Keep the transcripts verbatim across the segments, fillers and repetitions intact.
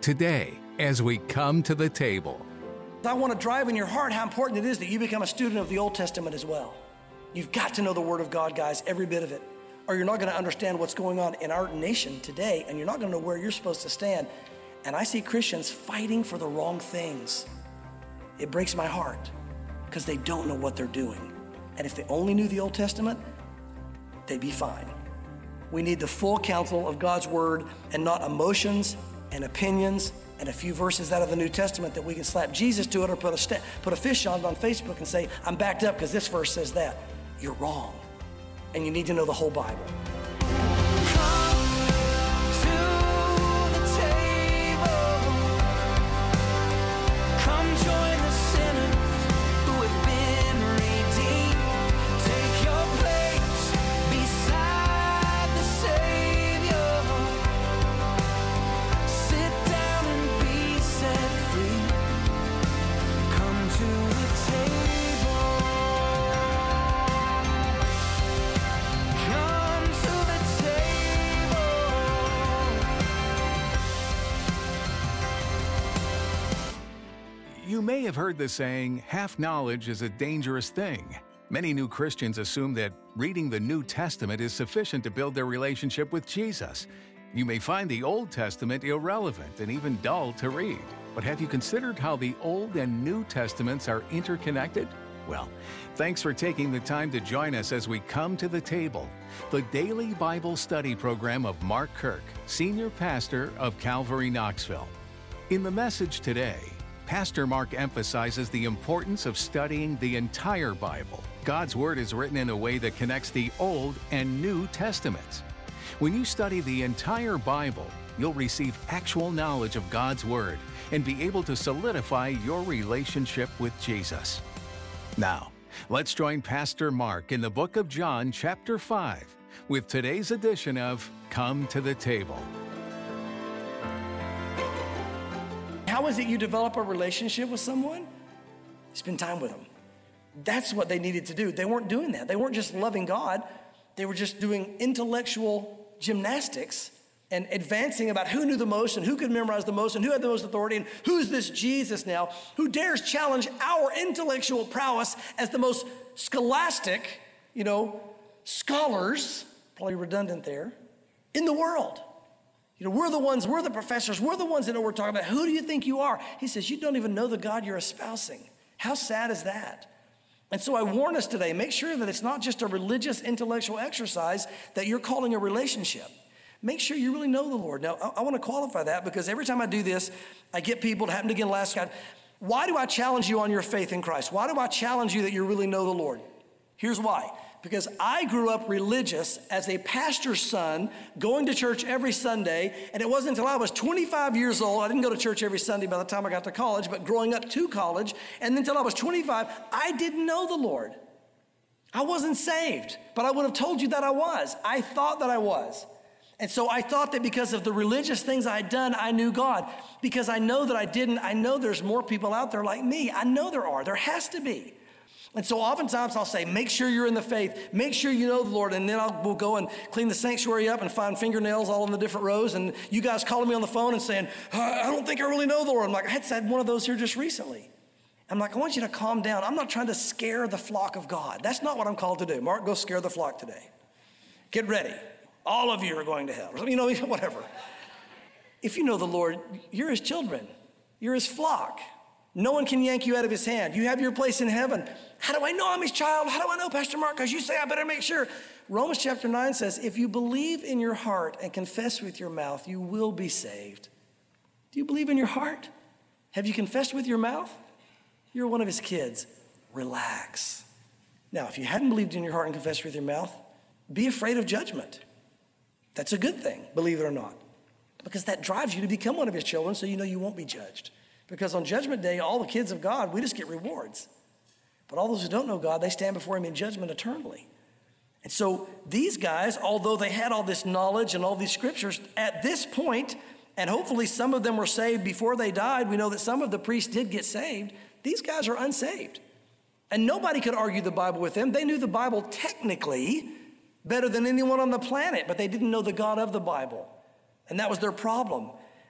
today as we come to the table. I want to drive in your heart how important it is that you become a student of the Old Testament as well. You've got to know the Word of God, guys, every bit of it, or you're not going to understand what's going on in our nation today, and you're not going to know where you're supposed to stand. And I see Christians fighting for the wrong things. It breaks my heart because they don't know what they're doing. And if they only knew the Old Testament, they'd be fine. We need the full counsel of God's Word and not emotions and opinions and a few verses out of the New Testament that we can slap Jesus to it or put a, st- put a fish on it on Facebook and say, I'm backed up because this verse says that. You're wrong. And you need to know the whole Bible. You may have heard the saying, half knowledge is a dangerous thing. Many new Christians assume that reading the New Testament is sufficient to build their relationship with Jesus. You may find the Old Testament irrelevant and even dull to read. But have you considered how the Old and New Testaments are interconnected? Well, thanks for taking the time to join us as we come to the table, the daily Bible study program of Mark Kirk, Senior Pastor of Calvary Knoxville. In the message today, Pastor Mark emphasizes the importance of studying the entire Bible. God's Word is written in a way that connects the Old and New Testaments. When you study the entire Bible, you'll receive actual knowledge of God's Word and be able to solidify your relationship with Jesus. Now, let's join Pastor Mark in the book of John, chapter five, with today's edition of Come to the Table. How is it you develop a relationship with someone? Spend time with them. That's what they needed to do. They weren't doing that. They weren't just loving God. They were just doing intellectual gymnastics and advancing about who knew the most and who could memorize the most and who had the most authority and who's this Jesus now who dares challenge our intellectual prowess as the most scholastic, you know, scholars, probably redundant there, in the world. You know, we're the ones, we're the professors, we're the ones that know what we're talking about. Who do you think you are? He says, you don't even know the God you're espousing. How sad is that? And so I warn us today, make sure that it's not just a religious intellectual exercise that you're calling a relationship. Make sure you really know the Lord. Now, I, I want to qualify that because every time I do this, I get people, it happened again last night. Why do I challenge you on your faith in Christ? Why do I challenge you that you really know the Lord? Here's why. Because I grew up religious as a pastor's son, going to church every Sunday, and it wasn't until I was twenty-five years old, I didn't go to church every Sunday by the time I got to college, but growing up to college, and then until I was twenty-five, I didn't know the Lord. I wasn't saved, but I would have told you that I was. I thought that I was. And so I thought that because of the religious things I had done, I knew God. Because I know that I didn't, I know there's more people out there like me. I know there are. There has to be. And so oftentimes I'll say, make sure you're in the faith. Make sure you know the Lord. And then I'll, we'll go and clean the sanctuary up and find fingernails all in the different rows. And you guys calling me on the phone and saying, I don't think I really know the Lord. I'm like, I had said one of those here just recently. I'm like, I want you to calm down. I'm not trying to scare the flock of God. That's not what I'm called to do. Mark, go scare the flock today. Get ready. All of you are going to hell. You know, whatever. If you know the Lord, you're his children. You're his flock. No one can yank you out of his hand. You have your place in heaven. How do I know I'm his child? How do I know, Pastor Mark? Because you say I better make sure. Romans chapter nine says, if you believe in your heart and confess with your mouth, you will be saved. Do you believe in your heart? Have you confessed with your mouth? You're one of his kids. Relax. Now, if you hadn't believed in your heart and confessed with your mouth, be afraid of judgment. That's a good thing, believe it or not, because that drives you to become one of his children so you know you won't be judged. Because on Judgment Day, all the kids of God, we just get rewards. But all those who don't know God, they stand before him in judgment eternally. And so these guys, although they had all this knowledge and all these scriptures, at this point, and hopefully some of them were saved before they died, we know that some of the priests did get saved, these guys are unsaved. And nobody could argue the Bible with them. They knew the Bible technically better than anyone on the planet, but they didn't know the God of the Bible. And that was their problem.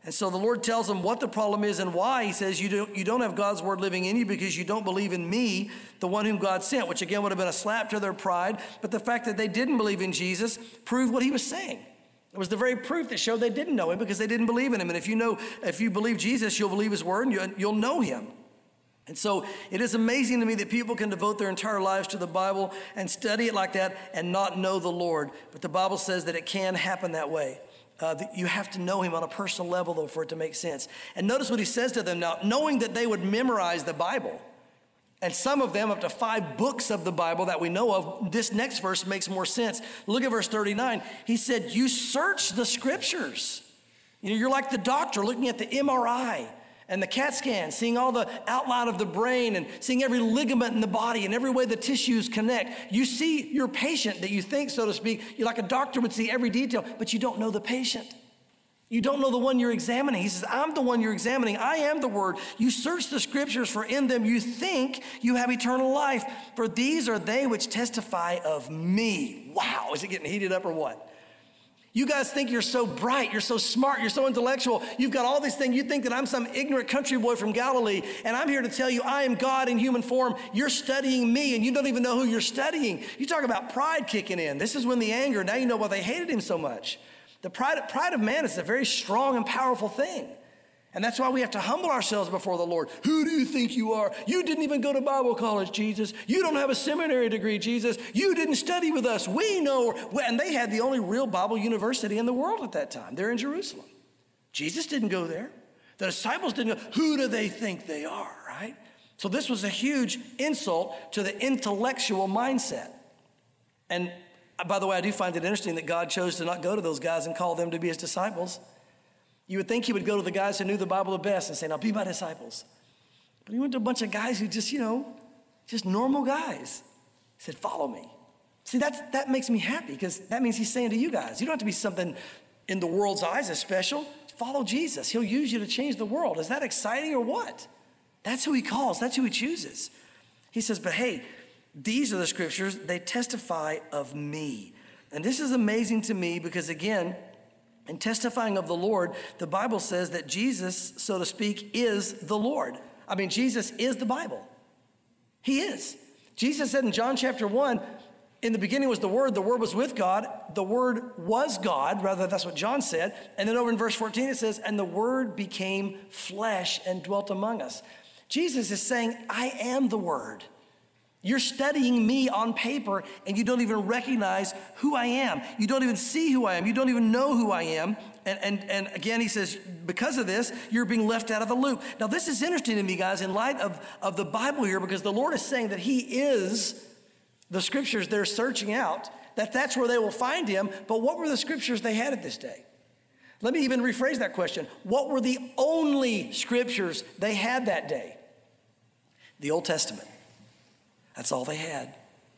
And so the Lord tells them what the problem is and why. He says, you don't, you don't have God's word living in you because you don't believe in me, the one whom God sent, which again would have been a slap to their pride. But the fact that they didn't believe in Jesus proved what he was saying. It was the very proof that showed they didn't know him because they didn't believe in him. And if you know, if you believe Jesus, you'll believe his word and you'll know him. And so it is amazing to me that people can devote their entire lives to the Bible and study it like that and not know the Lord. But the Bible says that it can happen that way. Uh, you have to know him on a personal level, though, for it to make sense. And notice what he says to them now, knowing that they would memorize the Bible, and some of them up to five books of the Bible that we know of, this next verse makes more sense. Look at verse thirty-nine. He said, you search the scriptures. You know, you're like the doctor looking at the M R I and the CAT scan, seeing all the outline of the brain and seeing every ligament in the body and every way the tissues connect. You see your patient that you think, so to speak, you like a doctor would see every detail, but you don't know the patient. You don't know the one you're examining. He says, I'm the one you're examining. I am the word. You search the scriptures, for in them you think you have eternal life. For these are they which testify of me. Wow, is it getting heated up or what? You guys think you're so bright, you're so smart, you're so intellectual. You've got all these things. You think that I'm some ignorant country boy from Galilee, and I'm here to tell you I am God in human form. You're studying me, and you don't even know who you're studying. You talk about pride kicking in. This is when the anger, now you know why they hated him so much. The pride, pride of man is a very strong and powerful thing. And that's why we have to humble ourselves before the Lord. Who do you think you are? You didn't even go to Bible college, Jesus. You don't have a seminary degree, Jesus. You didn't study with us. We know. And they had the only real Bible university in the world at that time. They're in Jerusalem. Jesus didn't go there. The disciples didn't go. Who do they think they are, right? So this was a huge insult to the intellectual mindset. And by the way, I do find it interesting that God chose to not go to those guys and call them to be his disciples. You would think he would go to the guys who knew the Bible the best and say, now be my disciples. But he went to a bunch of guys who just, you know, just normal guys. He said, follow me. See, that's, that makes me happy because that means he's saying to you guys, you don't have to be something in the world's eyes as special. Follow Jesus. He'll use you to change the world. Is that exciting or what? That's who he calls. That's who he chooses. He says, but hey, these are the scriptures. They testify of me. And this is amazing to me because, again, in testifying of the Lord, the Bible says that Jesus, so to speak, is the Lord. I mean, Jesus is the Bible. He is. Jesus said in John chapter one, in the beginning was the Word, the Word was with God, the Word was God, rather that's what John said. And then over in verse fourteen it says, and the Word became flesh and dwelt among us. Jesus is saying, I am the Word. You're studying me on paper and you don't even recognize who I am. You don't even see who I am. You don't even know who I am. And, and, and again, he says, because of this, you're being left out of the loop. Now, this is interesting to me, guys, in light of, of the Bible here, because the Lord is saying that he is the scriptures they're searching out, that that's where they will find him. But what were the scriptures they had at this day? Let me even rephrase that question. What were the only scriptures they had that day? The Old Testament. That's all they had.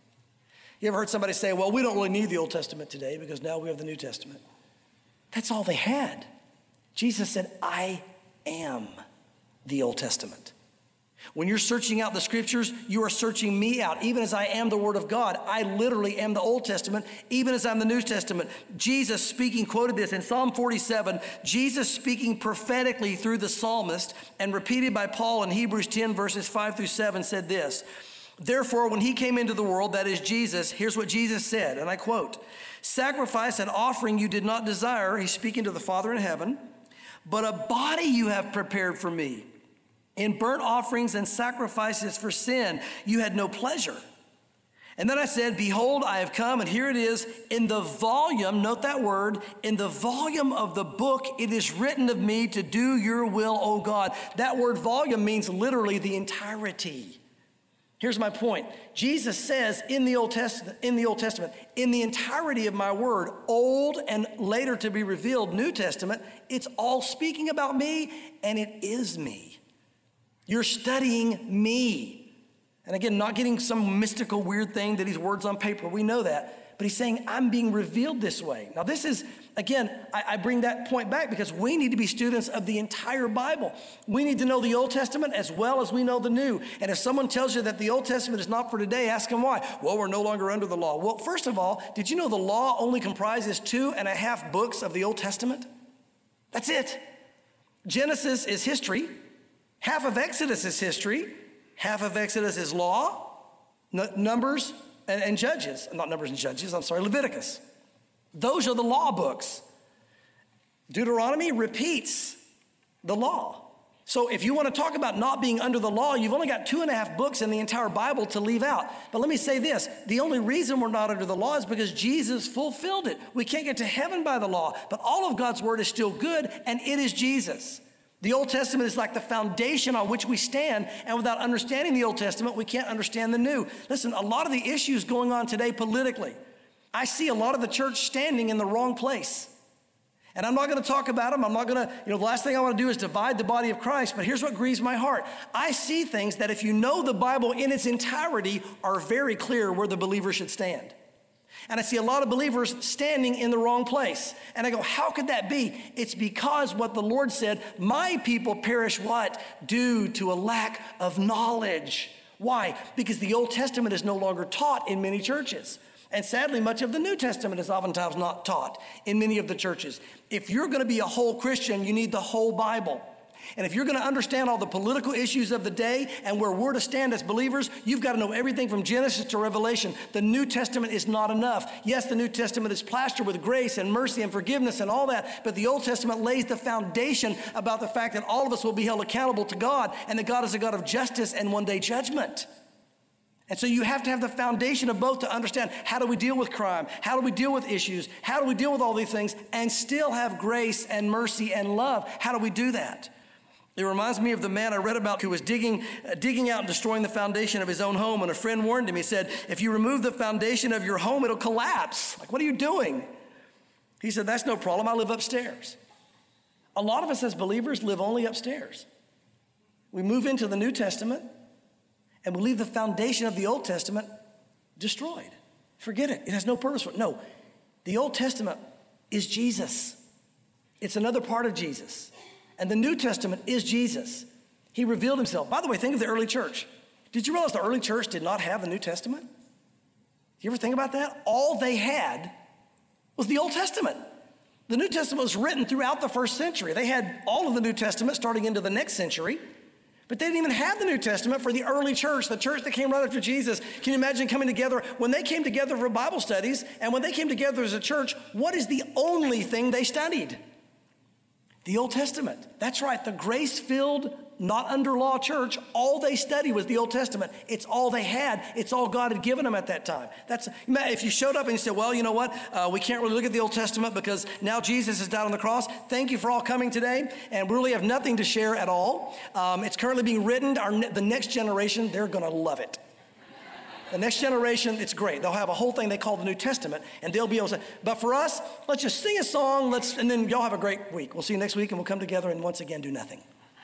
You ever heard somebody say, well, we don't really need the Old Testament today because now we have the New Testament. That's all they had. Jesus said, I am the Old Testament. When you're searching out the scriptures, you are searching me out. Even as I am the Word of God, I literally am the Old Testament, even as I'm the New Testament. Jesus speaking, quoted this in Psalm forty-seven, Jesus speaking prophetically through the psalmist and repeated by Paul in Hebrews ten, verses five through seven, said this, therefore, when he came into the world, that is Jesus, here's what Jesus said, and I quote, sacrifice and offering you did not desire, he's speaking to the Father in heaven, but a body you have prepared for me. In burnt offerings and sacrifices for sin, you had no pleasure. And then I said, behold, I have come, and here it is, in the volume, note that word, in the volume of the book, it is written of me to do your will, O God. That word volume means literally the entirety. Here's my point. Jesus says in the Old Testament, in the Old Testament, in the entirety of my word, Old and later to be revealed New Testament, it's all speaking about me, and it is me. You're studying me. And again, not getting some mystical weird thing that these words on paper. We know that. But he's saying, I'm being revealed this way. Now this is, again, I, I bring that point back because we need to be students of the entire Bible. We need to know the Old Testament as well as we know the New. And if someone tells you that the Old Testament is not for today, ask them why. Well, we're no longer under the law. Well, first of all, did you know the law only comprises two and a half books of the Old Testament? That's it. Genesis is history. Half of Exodus is history. Half of Exodus is law, N- Numbers, and, and Judges. Not Numbers and Judges, I'm sorry, Leviticus. Those are the law books. Deuteronomy repeats the law. So if you want to talk about not being under the law, you've only got two and a half books in the entire Bible to leave out. But let me say this, the only reason we're not under the law is because Jesus fulfilled it. We can't get to heaven by the law, but all of God's word is still good, and it is Jesus. The Old Testament is like the foundation on which we stand, and without understanding the Old Testament, we can't understand the New. Listen, a lot of the issues going on today politically, I see a lot of the church standing in the wrong place. And I'm not going to talk about them. I'm not going to, you know, the last thing I want to do is divide the body of Christ. But here's what grieves my heart. I see things that if you know the Bible in its entirety are very clear where the believer should stand. And I see a lot of believers standing in the wrong place. And I go, how could that be? It's because what the Lord said, my people perish what? Due to a lack of knowledge. Why? Because the Old Testament is no longer taught in many churches. And sadly, much of the New Testament is oftentimes not taught in many of the churches. If you're going to be a whole Christian, you need the whole Bible. And if you're going to understand all the political issues of the day and where we're to stand as believers, you've got to know everything from Genesis to Revelation. The New Testament is not enough. Yes, the New Testament is plastered with grace and mercy and forgiveness and all that, but the Old Testament lays the foundation about the fact that all of us will be held accountable to God and that God is a God of justice and one day judgment. And so you have to have the foundation of both to understand how do we deal with crime, how do we deal with issues, how do we deal with all these things and still have grace and mercy and love. How do we do that? It reminds me of the man I read about who was digging, uh, digging out and destroying the foundation of his own home, and a friend warned him. He said, if you remove the foundation of your home, it'll collapse. Like, what are you doing? He said, that's no problem, I live upstairs. A lot of us as believers live only upstairs. We move into the New Testament, and we leave the foundation of the Old Testament destroyed. Forget it. It has no purpose for it. No, the Old Testament is Jesus. It's another part of Jesus. And the New Testament is Jesus. He revealed himself. By the way, think of the early church. Did you realize the early church did not have the New Testament? Do you ever think about that? All they had was the Old Testament. The New Testament was written throughout the first century. They had all of the New Testament starting into the next century. But they didn't even have the New Testament for the early church, the church that came right after Jesus. Can you imagine coming together? When they came together for Bible studies, and when they came together as a church, what is the only thing they studied? The Old Testament. That's right, the grace-filled, not under law church, all they studied was the Old Testament. It's all they had. It's all God had given them at that time. That's if you showed up and you said, well, you know what, uh, we can't really look at the Old Testament because now Jesus is died on the cross. Thank you for all coming today, and we really have nothing to share at all. Um, it's currently being written. Our ne- the next generation, they're going to love it. The next generation, it's great. They'll have a whole thing they call the New Testament, and they'll be able to say, but for us, let's just sing a song, let's, and then y'all have a great week. We'll see you next week, and we'll come together and once again do nothing.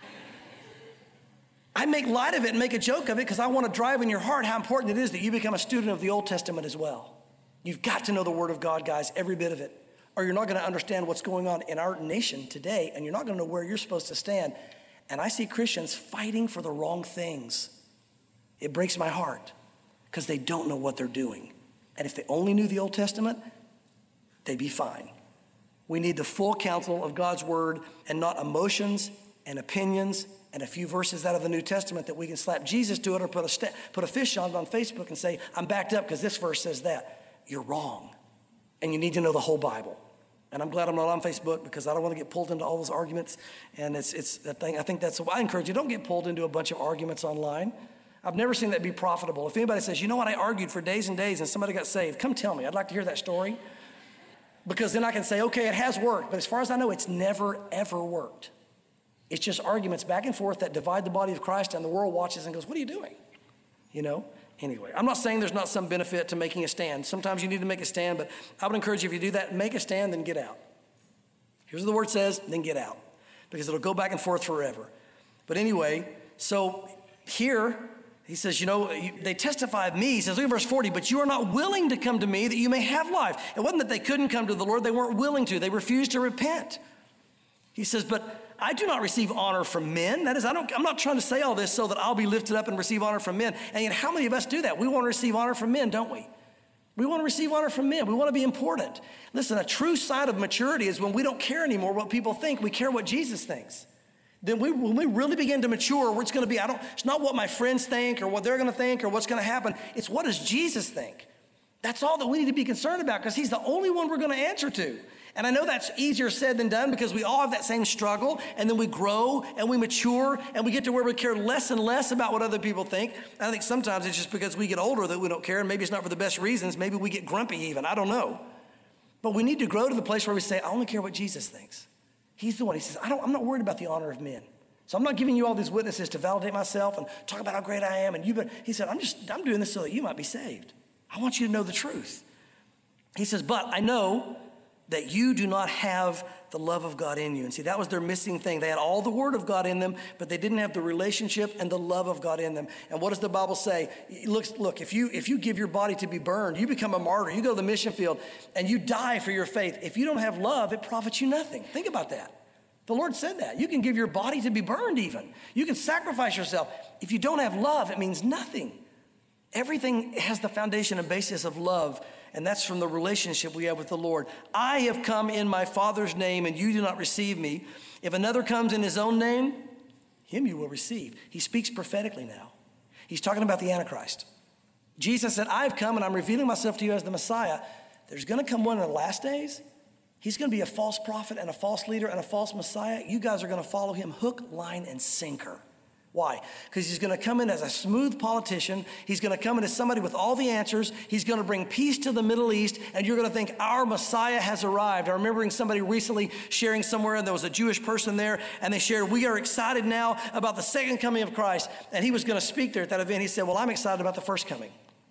I make light of it and make a joke of it because I want to drive in your heart how important it is that you become a student of the Old Testament as well. You've got to know the Word of God, guys, every bit of it, or you're not going to understand what's going on in our nation today, and you're not going to know where you're supposed to stand. And I see Christians fighting for the wrong things. It breaks my heart because they don't know what they're doing. And if they only knew the Old Testament, they'd be fine. We need the full counsel of God's Word and not emotions and opinions and a few verses out of the New Testament that we can slap Jesus to it or put a, st- put a fish on it on Facebook and say, I'm backed up because this verse says that. You're wrong. And you need to know the whole Bible. And I'm glad I'm not on Facebook because I don't want to get pulled into all those arguments. And it's it's that thing. I think that's why I encourage you, don't get pulled into a bunch of arguments online. I've never seen that be profitable. If anybody says, you know what, I argued for days and days and somebody got saved, come tell me. I'd like to hear that story. Because then I can say, okay, it has worked. But as far as I know, it's never, ever worked. It's just arguments back and forth that divide the body of Christ, and the world watches and goes, what are you doing? You know? Anyway, I'm not saying there's not some benefit to making a stand. Sometimes you need to make a stand, but I would encourage you, if you do that, make a stand, then get out. Here's what the word says, then get out. Because it'll go back and forth forever. But anyway, so here, he says, you know, they testify of me. He says, look at verse forty, but you are not willing to come to me that you may have life. It wasn't that they couldn't come to the Lord. They weren't willing to. They refused to repent. He says, but I do not receive honor from men. That is, I don't, I'm not trying to say all this so that I'll be lifted up and receive honor from men. And yet, how many of us do that? We want to receive honor from men, don't we? We want to receive honor from men. We want to be important. Listen, a true sign of maturity is when we don't care anymore what people think. We care what Jesus thinks. then we, when we really begin to mature, it's going to be, I don't, it's not what my friends think or what they're going to think or what's going to happen. It's what does Jesus think? That's all that we need to be concerned about because he's the only one we're going to answer to. And I know that's easier said than done because we all have that same struggle, and then we grow and we mature and we get to where we care less and less about what other people think. And I think sometimes it's just because we get older that we don't care, and maybe it's not for the best reasons. Maybe we get grumpy even, I don't know. But we need to grow to the place where we say, I only care what Jesus thinks. He's the one. He says, I don't, I'm not worried about the honor of men. So I'm not giving you all these witnesses to validate myself and talk about how great I am. And you, but he said, I'm just, I'm doing this so that you might be saved. I want you to know the truth. He says, but I know that you do not have the love of God in you. And see, that was their missing thing. They had all the word of God in them, but they didn't have the relationship and the love of God in them. And what does the Bible say? Look, look, if you if you give your body to be burned, you become a martyr. You go to the mission field and you die for your faith. If you don't have love, it profits you nothing. Think about that. The Lord said that. You can give your body to be burned even. You can sacrifice yourself. If you don't have love, it means nothing. Everything has the foundation and basis of love, and that's from the relationship we have with the Lord. I have come in my Father's name, and you do not receive me. If another comes in his own name, him you will receive. He speaks prophetically now. He's talking about the Antichrist. Jesus said, I've come, and I'm revealing myself to you as the Messiah. There's going to come one in the last days. He's going to be a false prophet and a false leader and a false Messiah. You guys are going to follow him hook, line, and sinker. Why? Because he's going to come in as a smooth politician. He's going to come in as somebody with all the answers. He's going to bring peace to the Middle East, and you're going to think our Messiah has arrived. I remember somebody recently sharing somewhere, and there was a Jewish person there, and they shared, we are excited now about the second coming of Christ. And he was going to speak there at that event. He said, well, I'm excited about the first coming.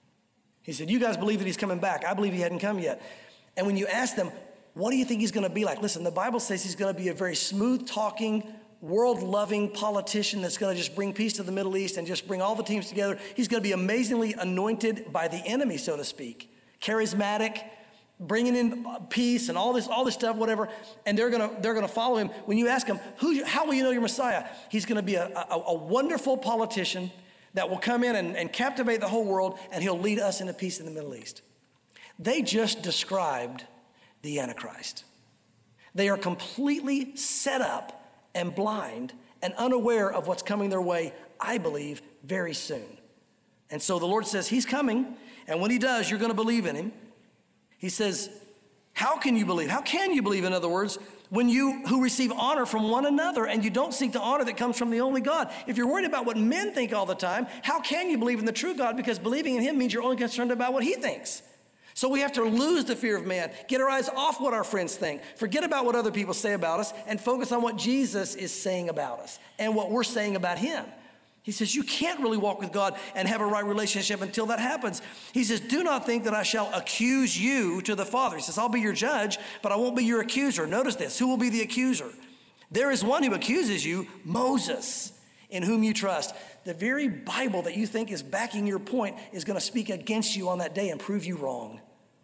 He said, you guys believe that he's coming back. I believe he hadn't come yet. And when you ask them, what do you think he's going to be like? Listen, the Bible says he's going to be a very smooth-talking, world-loving politician that's going to just bring peace to the Middle East and just bring all the teams together. He's going to be amazingly anointed by the enemy, so to speak. Charismatic, bringing in peace and all this, all this stuff, whatever. And they're going to, they're going to follow him. When you ask him, Who, how will you know your Messiah? He's going to be a, a, a wonderful politician that will come in and, and captivate the whole world, and he'll lead us into peace in the Middle East. They just described the Antichrist. They are completely set up and blind and unaware of what's coming their way, I believe, very soon. And so the Lord says he's coming, and when he does, you're going to believe in him. He says, how can you believe? How can you believe, in other words, when you who receive honor from one another and you don't seek the honor that comes from the only God? If you're worried about what men think all the time, how can you believe in the true God? Because believing in him means you're only concerned about what he thinks. So we have to lose the fear of man, get our eyes off what our friends think, forget about what other people say about us, and focus on what Jesus is saying about us and what we're saying about him. He says, you can't really walk with God and have a right relationship until that happens. He says, do not think that I shall accuse you to the Father. He says, I'll be your judge, but I won't be your accuser. Notice this, who will be the accuser? There is one who accuses you, Moses, in whom you trust. The very Bible that you think is backing your point is going to speak against you on that day and prove you wrong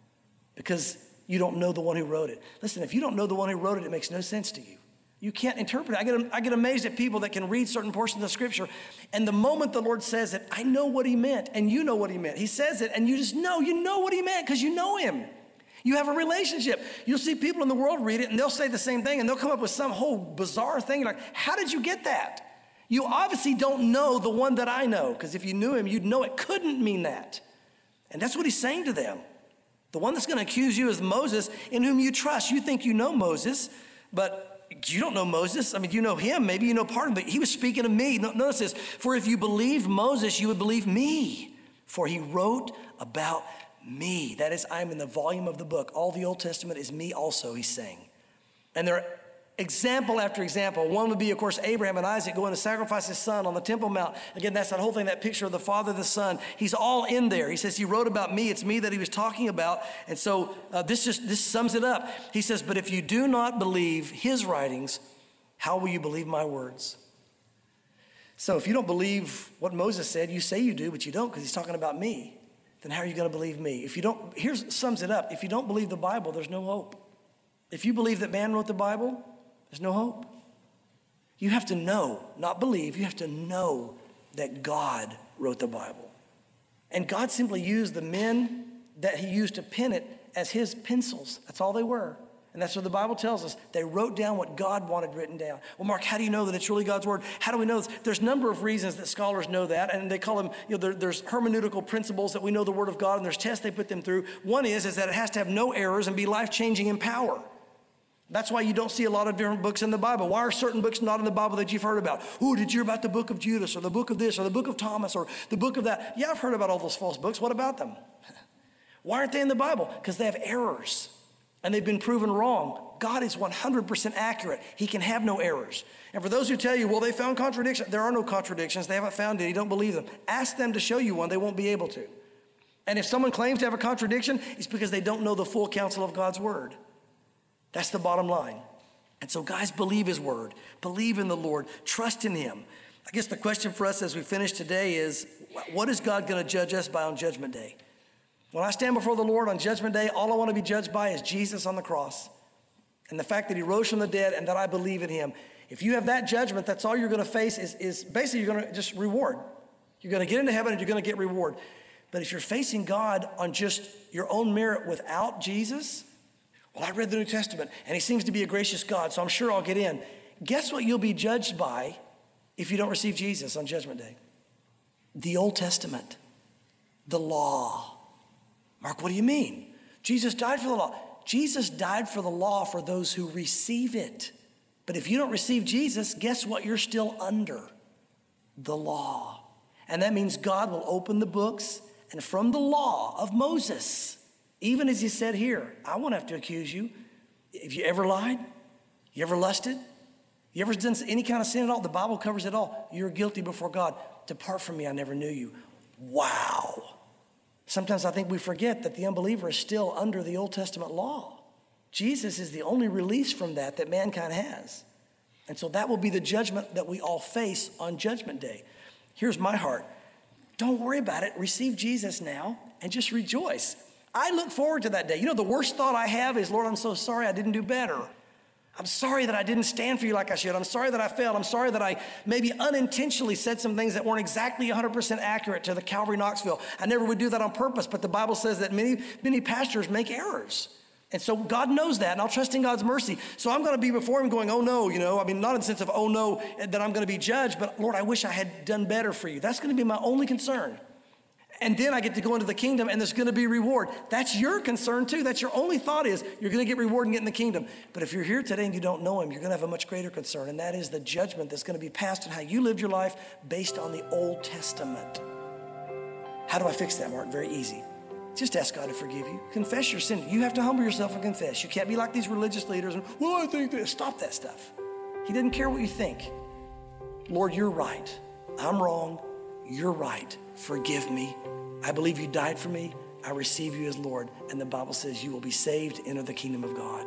because you don't know the one who wrote it. Listen, if you don't know the one who wrote it, it makes no sense to you. You can't interpret it. I get, I get amazed at people that can read certain portions of Scripture, and the moment the Lord says it, I know what he meant, and you know what he meant. He says it, and you just know, you know what he meant because you know him. You have a relationship. You'll see people in the world read it, and they'll say the same thing, and they'll come up with some whole bizarre thing. You're like, how did you get that? You obviously don't know the one that I know, because if you knew him, you'd know it couldn't mean that. And that's what he's saying to them. The one that's going to accuse you is Moses, in whom you trust. You think you know Moses, but you don't know Moses. I mean, you know him. Maybe you know part of him, but he was speaking to me. Notice this. For if you believed Moses, you would believe me, for he wrote about me. That is, I'm in the volume of the book. All the Old Testament is me also, he's saying. And there are example after example. One would be, of course, Abraham and Isaac going to sacrifice his son on the Temple Mount. Again, that's that whole thing, that picture of the Father, the Son. He's all in there. He says he wrote about me. It's me that he was talking about. And so uh, this just this sums it up. He says, but if you do not believe his writings, how will you believe my words? So if you don't believe what Moses said, you say you do, but you don't because he's talking about me. Then how are you going to believe me? If you don't, here's sums it up. If you don't believe the Bible, there's no hope. If you believe that man wrote the Bible, there's no hope. You have to know, not believe, you have to know that God wrote the Bible. And God simply used the men that he used to pen it as his pencils. That's all they were. And that's what the Bible tells us. They wrote down what God wanted written down. Well, Mark, how do you know that it's really God's word? How do we know this? There's a number of reasons that scholars know that, and they call them, you know, there, there's hermeneutical principles that we know the word of God, and there's tests they put them through. One is, is that it has to have no errors and be life-changing in power. That's why you don't see a lot of different books in the Bible. Why are certain books not in the Bible that you've heard about? Oh, did you hear about the book of Judas, or the book of this, or the book of Thomas, or the book of that? Yeah, I've heard about all those false books. What about them? Why aren't they in the Bible? Because they have errors, and they've been proven wrong. God is one hundred percent accurate. He can have no errors. And for those who tell you, well, they found contradictions, there are no contradictions. They haven't found it. You don't believe them. Ask them to show you one. They won't be able to. And if someone claims to have a contradiction, it's because they don't know the full counsel of God's word. That's the bottom line. And so, guys, believe his word. Believe in the Lord. Trust in him. I guess the question for us as we finish today is, what is God going to judge us by on Judgment Day? When I stand before the Lord on Judgment Day, all I want to be judged by is Jesus on the cross and the fact that he rose from the dead and that I believe in him. If you have that judgment, that's all you're going to face is, is basically you're going to just reward. You're going to get into heaven and you're going to get reward. But if you're facing God on just your own merit without Jesus, well, I read the New Testament and he seems to be a gracious God, so I'm sure I'll get in. Guess what you'll be judged by if you don't receive Jesus on Judgment Day? The Old Testament, the law. Mark, what do you mean? Jesus died for the law. Jesus died for the law for those who receive it. But if you don't receive Jesus, guess what? You're still under the law. And that means God will open the books, and from the law of Moses, even as he said here, I won't have to accuse you. If you ever lied, you ever lusted, you ever done any kind of sin at all, the Bible covers it all. You're guilty before God. Depart from me, I never knew you. Wow. Sometimes I think we forget that the unbeliever is still under the Old Testament law. Jesus is the only release from that that mankind has. And so that will be the judgment that we all face on Judgment Day. Here's my heart. Don't worry about it. Receive Jesus now and just rejoice. I look forward to that day. You know, the worst thought I have is, Lord, I'm so sorry I didn't do better. I'm sorry that I didn't stand for you like I should. I'm sorry that I failed. I'm sorry that I maybe unintentionally said some things that weren't exactly one hundred percent accurate to the Calvary Knoxville. I never would do that on purpose, but the Bible says that many, many pastors make errors. And so God knows that, and I'll trust in God's mercy. So I'm going to be before him going, oh no, you know, I mean, not in the sense of, oh no, that I'm going to be judged, but Lord, I wish I had done better for you. That's going to be my only concern. And then I get to go into the kingdom and there's going to be reward. That's your concern too. That's your only thought is you're going to get reward and get in the kingdom. But if you're here today and you don't know him, you're going to have a much greater concern. And that is the judgment that's going to be passed on how you lived your life based on the Old Testament. How do I fix that, Mark? Very easy. Just ask God to forgive you. Confess your sin. You have to humble yourself and confess. You can't be like these religious leaders and, well, I think that. Stop that stuff. He doesn't care what you think. Lord, you're right. I'm wrong. You're right. Forgive me. I believe you died for me. I receive you as Lord. And the Bible says you will be saved, enter the kingdom of God.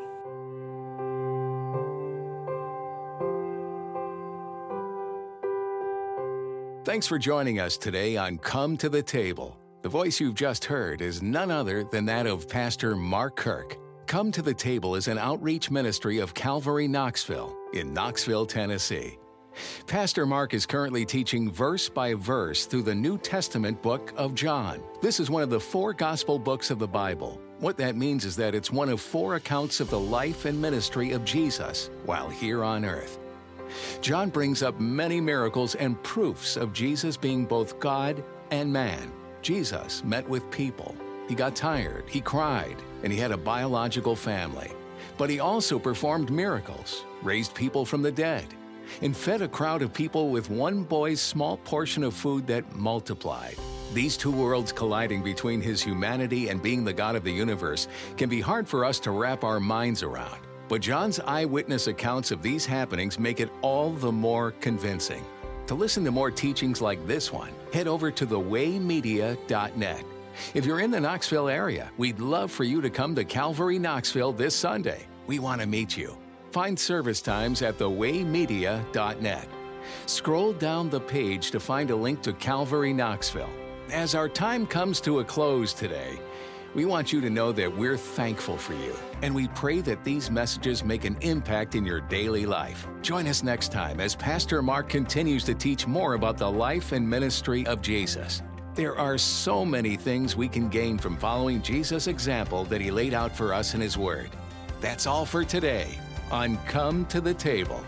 Thanks for joining us today on Come to the Table. The voice you've just heard is none other than that of Pastor Mark Kirk. Come to the Table is an outreach ministry of Calvary Knoxville in Knoxville, Tennessee. Pastor Mark is currently teaching verse by verse through the New Testament book of John. This is one of the four gospel books of the Bible. What that means is that it's one of four accounts of the life and ministry of Jesus while here on earth. John brings up many miracles and proofs of Jesus being both God and man. Jesus met with people. He got tired, he cried, and he had a biological family. But he also performed miracles, raised people from the dead, and fed a crowd of people with one boy's small portion of food that multiplied. These two worlds colliding between his humanity and being the God of the universe can be hard for us to wrap our minds around. But John's eyewitness accounts of these happenings make it all the more convincing. To listen to more teachings like this one, head over to the way media dot net. If you're in the Knoxville area, we'd love for you to come to Calvary Knoxville this Sunday. We want to meet you. Find service times at the way media dot net. Scroll down the page to find a link to Calvary Knoxville. As our time comes to a close today, we want you to know that we're thankful for you, and we pray that these messages make an impact in your daily life. Join us next time as Pastor Mark continues to teach more about the life and ministry of Jesus. There are so many things we can gain from following Jesus' example that he laid out for us in his Word. That's all for today on Come to the Table.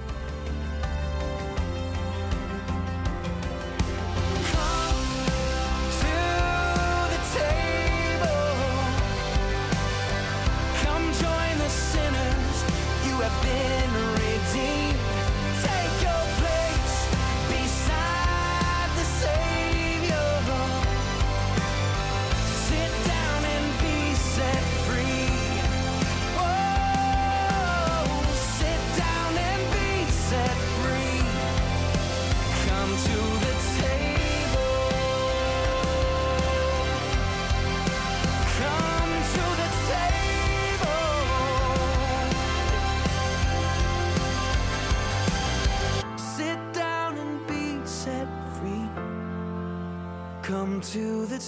Come to the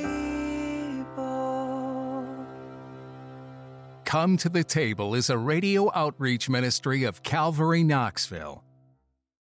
table. Come to the Table is a radio outreach ministry of Calvary Knoxville.